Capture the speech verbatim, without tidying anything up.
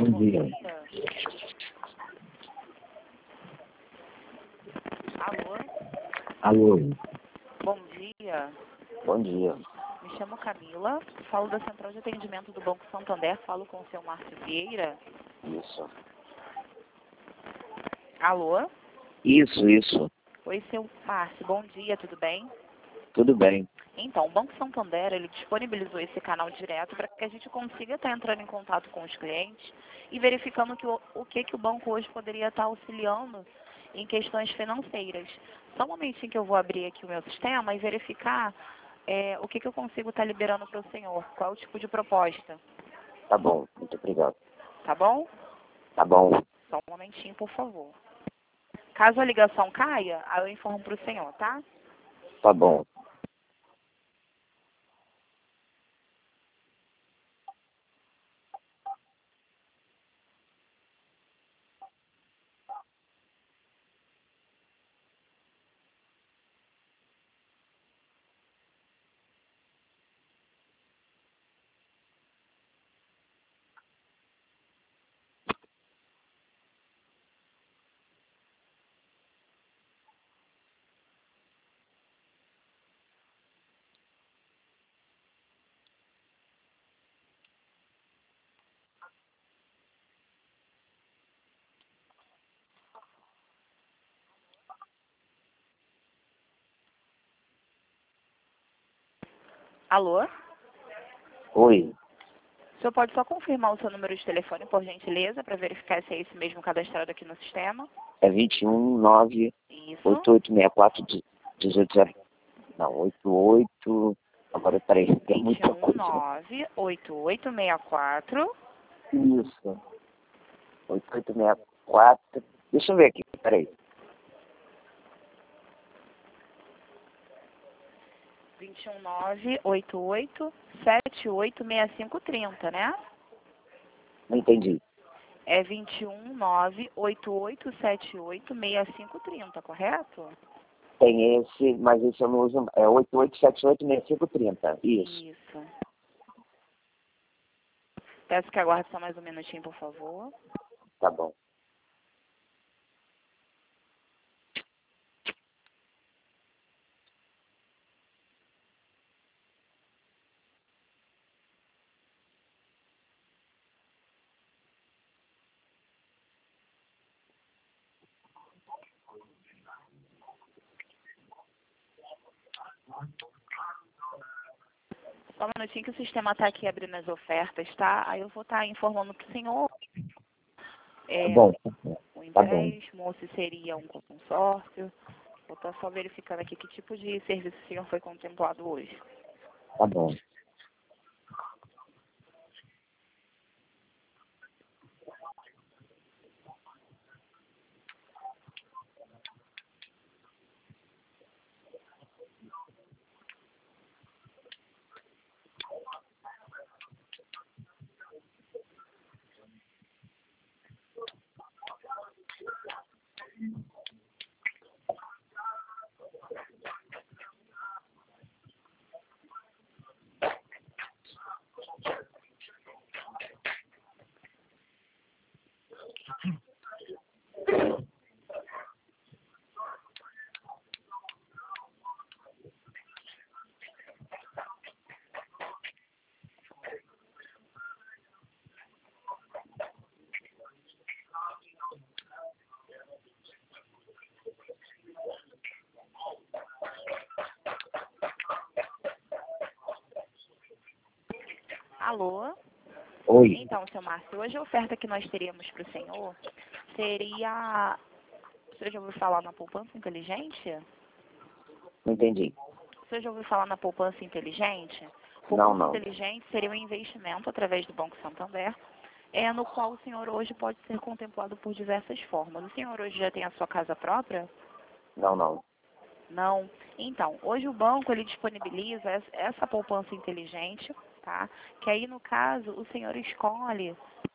Bom dia. Alô? Alô, Bom dia. bom dia. Me chamo Camila, falo da Central de Atendimento do Banco Santander, falo com o seu Márcio Vieira. Isso. Alô? Isso, isso. Oi, seu Márcio, bom dia, tudo bem? Tudo bem. Então, o Banco Santander, ele disponibilizou esse canal direto para que a gente consiga estar entrando em contato com os clientes e verificando que o, o que, que o banco hoje poderia estar auxiliando em questões financeiras. Só um momentinho que eu vou abrir aqui o meu sistema e verificar é, o que, que eu consigo estar liberando para o senhor, qual é o tipo de proposta, Tá bom, muito obrigado. tá bom? Tá bom, Só um momentinho, por favor. Caso a ligação caia, aí eu informo para o senhor, tá? tá bom. Alô? Oi, O senhor pode só confirmar o seu número de telefone, por gentileza, para verificar se é esse mesmo cadastrado aqui no sistema? é vinte e um, nove, Isso. oito oito seis quatro, dezoito zero. Não, oito oito. Agora, peraí, tem muita coisa. vinte e um, nove, oito oito seis quatro. Isso. oito oito seis quatro. Deixa eu ver aqui, peraí. vinte e um, nove, oito oito, sete oito seis cinco três zero, né? Não entendi. É vinte e um, nove, oito oito sete oito seis cinco três zero, correto? Tem esse, mas esse eu não uso. É oito oito sete oito seis cinco três zero. Isso. Isso. Peço que aguarde só mais um minutinho, por favor. Tá bom. Só um minutinho que o sistema está aqui abrindo as ofertas, tá? Aí eu vou estar informando para o senhor Tá é, bom. o Tá bom. empréstimo, ou se seria um consórcio. Vou estar só verificando aqui que tipo de serviço o senhor foi contemplado hoje. Tá bom. Alô? Oi. Então, seu Márcio, hoje a oferta que nós teríamos para o senhor seria... Você já ouviu falar na poupança inteligente? Não entendi. Você já ouviu falar na poupança inteligente? Não, Poupança não. inteligente seria um investimento através do Banco Santander, é, no qual o senhor hoje pode ser contemplado por diversas formas. O senhor hoje já tem a sua casa própria? Não, não. Não. Então, hoje o banco ele disponibiliza es- essa poupança inteligente, tá? Que aí, no caso, o senhor escolhe